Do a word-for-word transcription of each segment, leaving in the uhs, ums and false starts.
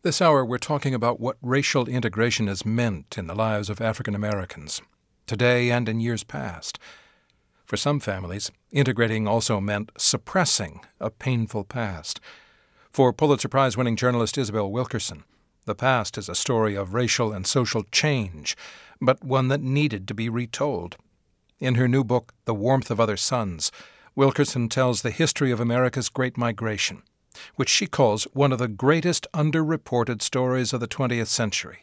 This hour, we're talking about what racial integration has meant in the lives of African Americans, today and in years past. For some families, integrating also meant suppressing a painful past. For Pulitzer Prize-winning journalist Isabel Wilkerson, the past is a story of racial and social change, but one that needed to be retold. In her new book, The Warmth of Other Suns, Wilkerson tells the history of America's Great Migration, which she calls one of the greatest underreported stories of the twentieth century.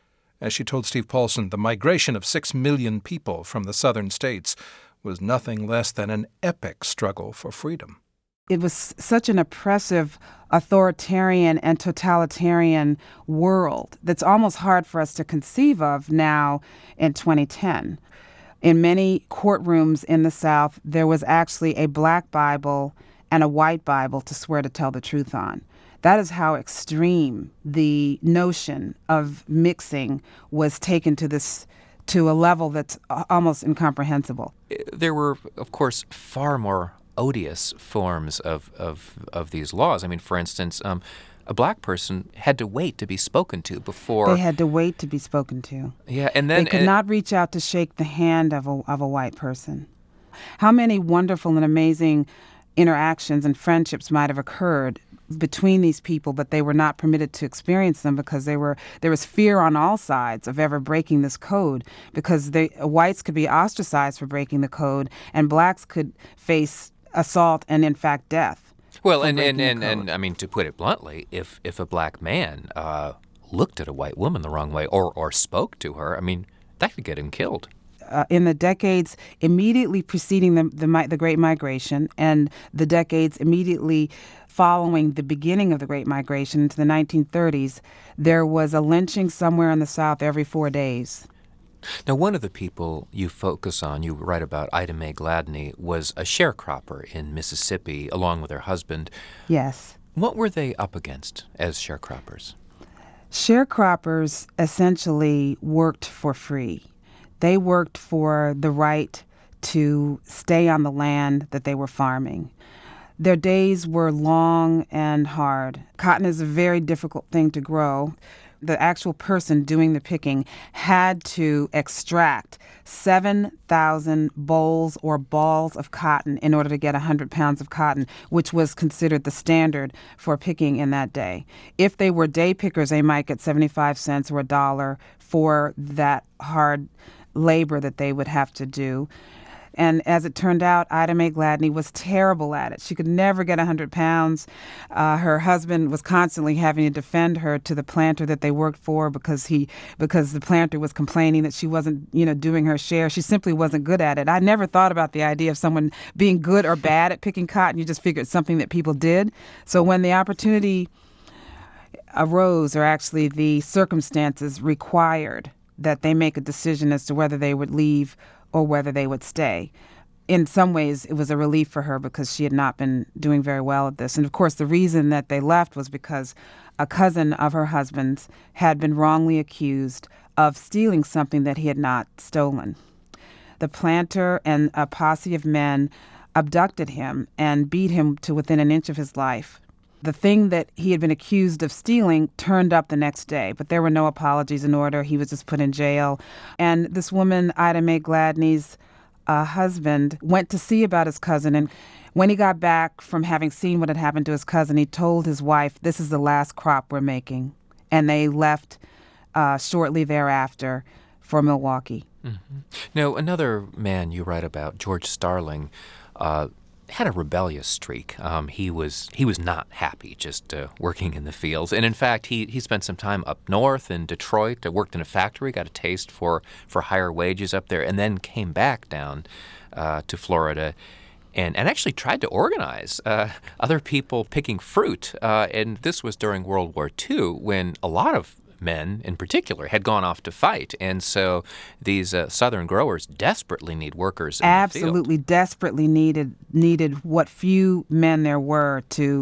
As she told Steve Paulson, the migration of six million people from the southern states was nothing less than an epic struggle for freedom. It was such an oppressive, authoritarian, and totalitarian world that's almost hard for us to conceive of now in twenty ten. In many courtrooms in the South, there was actually a black Bible and a white Bible to swear to tell the truth on. That is how extreme the notion of mixing was taken to this to a level that's almost incomprehensible. There were, of course, far more odious forms of, of, of these laws. I mean, for instance, um, a black person had to wait to be spoken to before... They had to wait to be spoken to. Yeah, and then... They could and, not reach out to shake the hand of a, of a white person. How many wonderful and amazing interactions and friendships might have occurred between these people, but they were not permitted to experience them because they were there was fear on all sides of ever breaking this code, because they, whites could be ostracized for breaking the code, and blacks could face assault and, in fact, death. Well, and, and, and, and, I mean, to put it bluntly, if, if a black man uh, looked at a white woman the wrong way or, or spoke to her, I mean, that could get him killed. Uh, in the decades immediately preceding the, the the Great Migration and the decades immediately following the beginning of the Great Migration into the nineteen thirties, there was a lynching somewhere in the South every four days. Now, one of the people you focus on, you write about Ida Mae Gladney, was a sharecropper in Mississippi along with her husband. Yes. What were they up against as sharecroppers? Sharecroppers essentially worked for free. They worked for the right to stay on the land that they were farming. Their days were long and hard. Cotton is a very difficult thing to grow. The actual person doing the picking had to extract seven thousand bowls or balls of cotton in order to get one hundred pounds of cotton, which was considered the standard for picking in that day. If they were day pickers, they might get seventy-five cents or a dollar for that hard labor that they would have to do. And as it turned out, Ida Mae Gladney was terrible at it. She could never get one hundred pounds. Uh, her husband was constantly having to defend her to the planter that they worked for because he because the planter was complaining that she wasn't, you know, doing her share. She simply wasn't good at it. I never thought about the idea of someone being good or bad at picking cotton. You just figured something that people did. So when the opportunity arose, or actually the circumstances required that they make a decision as to whether they would leave or whether they would stay. In some ways, it was a relief for her because she had not been doing very well at this. And of course, the reason that they left was because a cousin of her husband's had been wrongly accused of stealing something that he had not stolen. The planter and a posse of men abducted him and beat him to within an inch of his life. The thing that he had been accused of stealing turned up the next day, but there were no apologies in order. He was just put in jail. And this woman, Ida Mae Gladney's uh, husband, went to see about his cousin. And when he got back from having seen what had happened to his cousin, he told his wife, "This is the last crop we're making." And they left uh, shortly thereafter for Milwaukee. Mm-hmm. Now, another man you write about, George Starling, uh, had a rebellious streak. Um, he was he was not happy just uh, working in the fields, and in fact, he he spent some time up north in Detroit. Uh, worked in a factory, got a taste for for higher wages up there, and then came back down uh, to Florida, and and actually tried to organize uh, other people picking fruit. Uh, and this was during World War Two, when a lot of men in particular had gone off to fight, and so these uh, southern growers desperately need workers in absolutely the field. desperately needed needed what few men there were to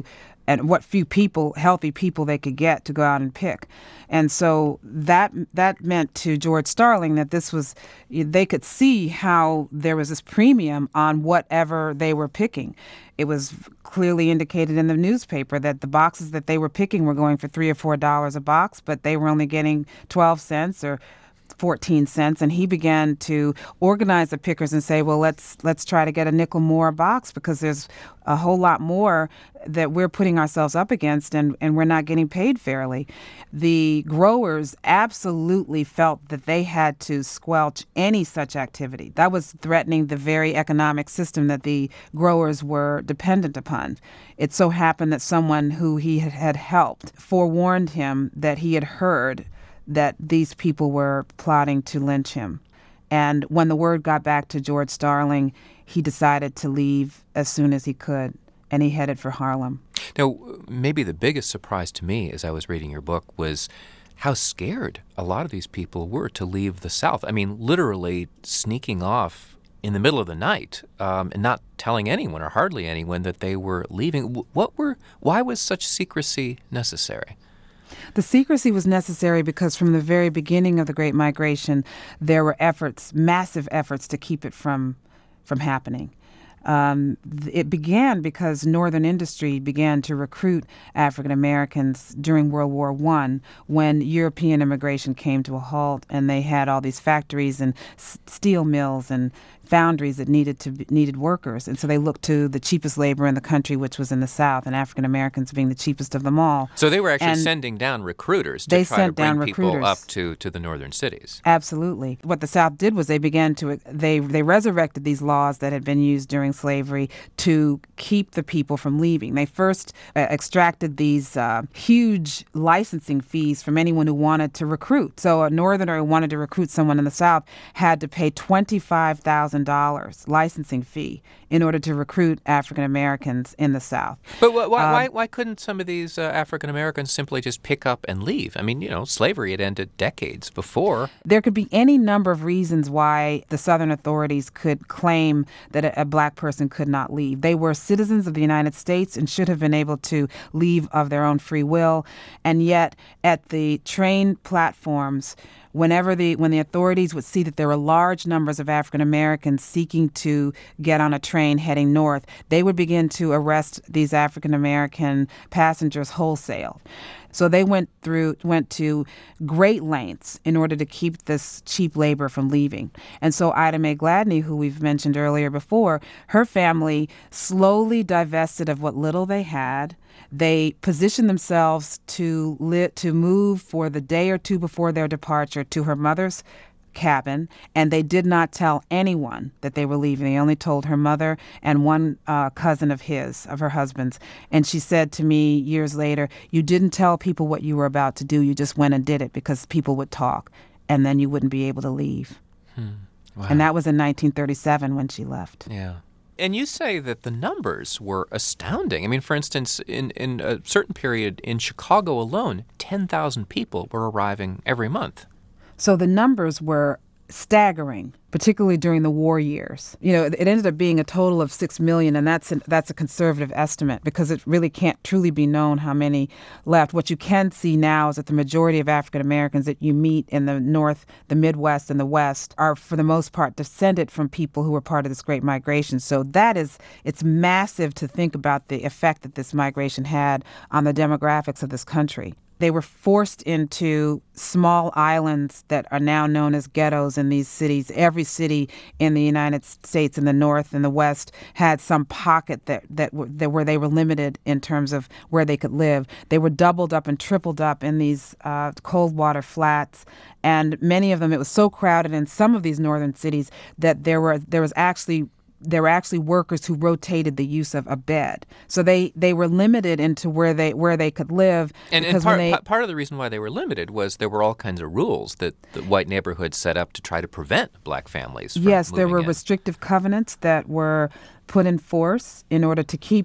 and what few people, healthy people they could get to go out and pick. And so that that meant to George Starling that this was, they could see how there was this premium on whatever they were picking. It was clearly indicated in the newspaper that the boxes that they were picking were going for three or four dollars a box, but they were only getting twelve cents or fourteen cents, and he began to organize the pickers and say, well, let's let's try to get a nickel more a box because there's a whole lot more that we're putting ourselves up against, and, and we're not getting paid fairly. The growers absolutely felt that they had to squelch any such activity. That was threatening the very economic system that the growers were dependent upon. It so happened that someone who he had, had helped forewarned him that he had heard that these people were plotting to lynch him. And when the word got back to George Starling, he decided to leave as soon as he could, and he headed for Harlem. Now, maybe the biggest surprise to me as I was reading your book was how scared a lot of these people were to leave the South. I mean, literally sneaking off in the middle of the night um, and not telling anyone or hardly anyone that they were leaving. What were? Why was such secrecy necessary? The secrecy was necessary because from the very beginning of the Great Migration, there were efforts, massive efforts, to keep it from from happening. Um, it began because Northern industry began to recruit African Americans during World War One, when European immigration came to a halt, and they had all these factories and s- steel mills and foundries that needed to be, needed workers, and so they looked to the cheapest labor in the country, which was in the South, and African Americans being the cheapest of them all. So they were actually and sending down recruiters to they try sent to bring down people recruiters. up to, to the northern cities. Absolutely. What the South did was they began to they they resurrected these laws that had been used during slavery to keep the people from leaving. They first uh, extracted these uh, huge licensing fees from anyone who wanted to recruit. So a Northerner who wanted to recruit someone in the South had to pay twenty-five thousand dollars licensing fee in order to recruit African Americans in the South. But wh- why, Um, why why couldn't some of these uh, African Americans simply just pick up and leave? I mean, you know, slavery had ended decades before. There could be any number of reasons why the Southern authorities could claim that a, a black person could not leave. They were citizens of the United States and should have been able to leave of their own free will. And yet, at the train platforms, whenever the when the authorities would see that there were large numbers of African Americans seeking to get on a train heading north, they would begin to arrest these African American passengers wholesale. So they went through went to great lengths in order to keep this cheap labor from leaving. And so Ida Mae Gladney, who we've mentioned earlier before, her family slowly divested of what little they had. They positioned themselves to li- to move for the day or two before their departure to her mother's cabin, and they did not tell anyone that they were leaving. They only told her mother and one uh, cousin of his, of her husband's. And she said to me years later, you didn't tell people what you were about to do. You just went and did it because people would talk, and then you wouldn't be able to leave. Hmm. Wow. And that was in nineteen thirty-seven when she left. Yeah. And you say that the numbers were astounding. I mean, for instance, in, in a certain period in Chicago alone, ten thousand people were arriving every month. So the numbers were staggering, particularly during the war years. You know, it, it ended up being a total of six million, and that's an, that's a conservative estimate because it really can't truly be known how many left. What you can see now is that the majority of African Americans that you meet in the North, the Midwest, and the West are, for the most part, descended from people who were part of this Great Migration. So that is, it's massive to think about the effect that this migration had on the demographics of this country. They were forced into small islands that are now known as ghettos in these cities. Every city in the United States in the North and the West had some pocket that, that, w- that where they were limited in terms of where they could live. They were doubled up and tripled up in these uh, cold water flats. And many of them, it was so crowded in some of these northern cities that there were there was actually there were actually workers who rotated the use of a bed. So they, they were limited into where they where they could live. And, and part, they, part of the reason why they were limited was there were all kinds of rules that the white neighborhoods set up to try to prevent black families from Yes, there were in. restrictive covenants that were put in force in order to keep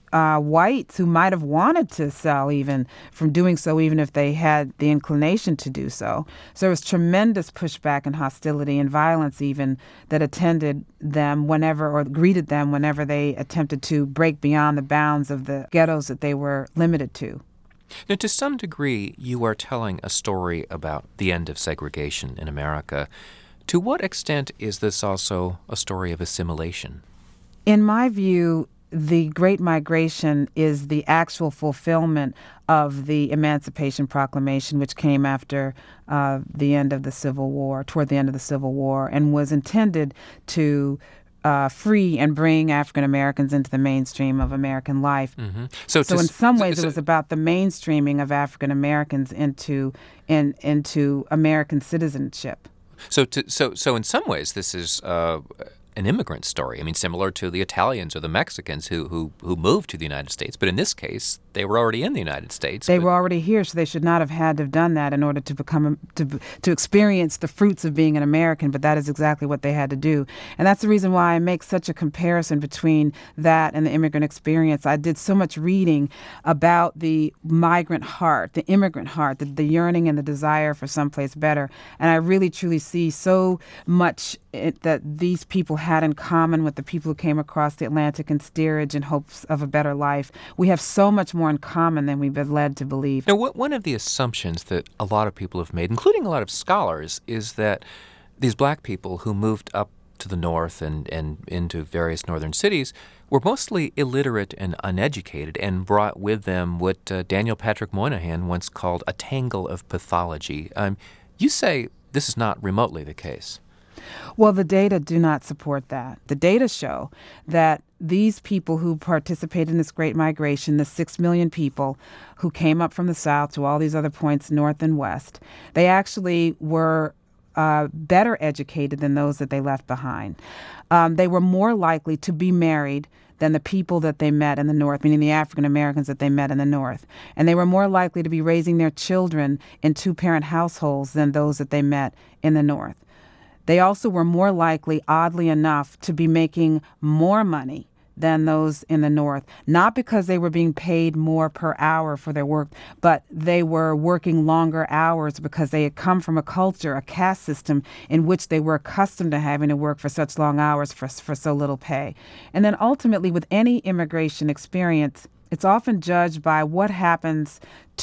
uh, whites who might have wanted to sell even from doing so, even if they had the inclination to do so. So there was tremendous pushback and hostility and violence even that attended them whenever, or greeted them whenever they attempted to break beyond the bounds of the ghettos that they were limited to. Now, to some degree, you are telling a story about the end of segregation in America. To what extent is this also a story of assimilation? In my view, the Great Migration is the actual fulfillment of the Emancipation Proclamation, which came after uh, the end of the Civil War, toward the end of the Civil War, and was intended to uh, free and bring African Americans into the mainstream of American life. Mm-hmm. So, so to, in some ways, so, it was about the mainstreaming of African Americans into in, into American citizenship. So, to, so, so in some ways, this is uh, an immigrant story. I mean, similar to the Italians or the Mexicans who, who who moved to the United States. But in this case, they were already in the United States. They but... were already here, so they should not have had to have done that in order to become to to experience the fruits of being an American. But that is exactly what they had to do, and that's the reason why I make such a comparison between that and the immigrant experience. I did so much reading about the migrant heart, the immigrant heart, the, the yearning and the desire for someplace better, and I really truly see so much it, that these people had in common with the people who came across the Atlantic in steerage in hopes of a better life. We have so much more in common than we've been led to believe. Now, one of the assumptions that a lot of people have made, including a lot of scholars, is that these black people who moved up to the north and, and into various northern cities were mostly illiterate and uneducated and brought with them what uh, Daniel Patrick Moynihan once called a tangle of pathology. Um, you say this is not remotely the case. Well, the data do not support that. The data show that these people who participated in this Great Migration, the six million people who came up from the South to all these other points, north and west, they actually were uh, better educated than those that they left behind. Um, they were more likely to be married than the people that they met in the North, meaning the African Americans that they met in the North. And they were more likely to be raising their children in two-parent households than those that they met in the North. They also were more likely, oddly enough, to be making more money than those in the North, not because they were being paid more per hour for their work, but they were working longer hours because they had come from a culture, a caste system, in which they were accustomed to having to work for such long hours for, for so little pay. And then ultimately, with any immigration experience, it's often judged by what happens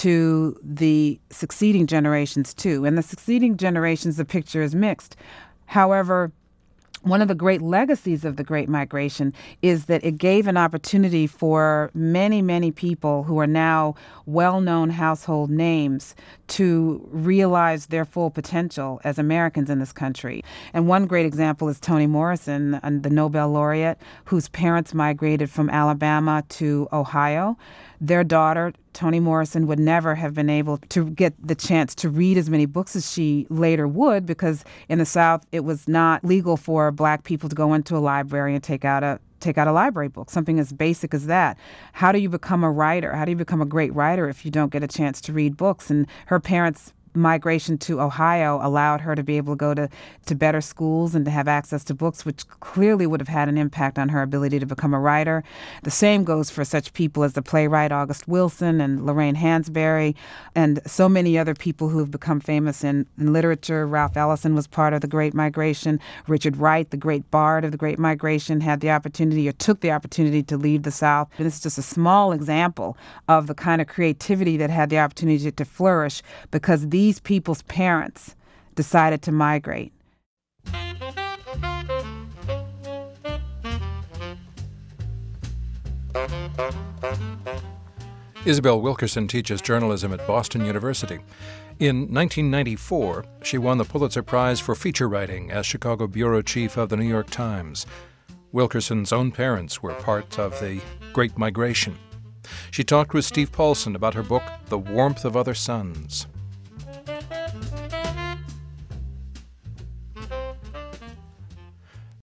to the succeeding generations, too. And the succeeding generations, the picture is mixed. However, one of the great legacies of the Great Migration is that it gave an opportunity for many, many people who are now well-known household names to realize their full potential as Americans in this country. And one great example is Toni Morrison, the Nobel laureate, whose parents migrated from Alabama to Ohio. Their daughter, Toni Morrison, would never have been able to get the chance to read as many books as she later would, because in the South it was not legal for black people to go into a library and take out a take out a library book, something as basic as that. How do you become a writer? How do you become a great writer if you don't get a chance to read books? And her parents' migration to Ohio allowed her to be able to go to, to better schools and to have access to books, which clearly would have had an impact on her ability to become a writer. The same goes for such people as the playwright August Wilson and Lorraine Hansberry and so many other people who have become famous in, in literature. Ralph Ellison was part of the Great Migration. Richard Wright, the great bard of the Great Migration, had the opportunity or took the opportunity to leave the South. And this is just a small example of the kind of creativity that had the opportunity to flourish because these These people's parents decided to migrate. Isabel Wilkerson teaches journalism at Boston University. In nineteen ninety-four, she won the Pulitzer Prize for feature writing as Chicago bureau chief of the New York Times. Wilkerson's own parents were part of the Great Migration. She talked with Steve Paulson about her book, The Warmth of Other Suns.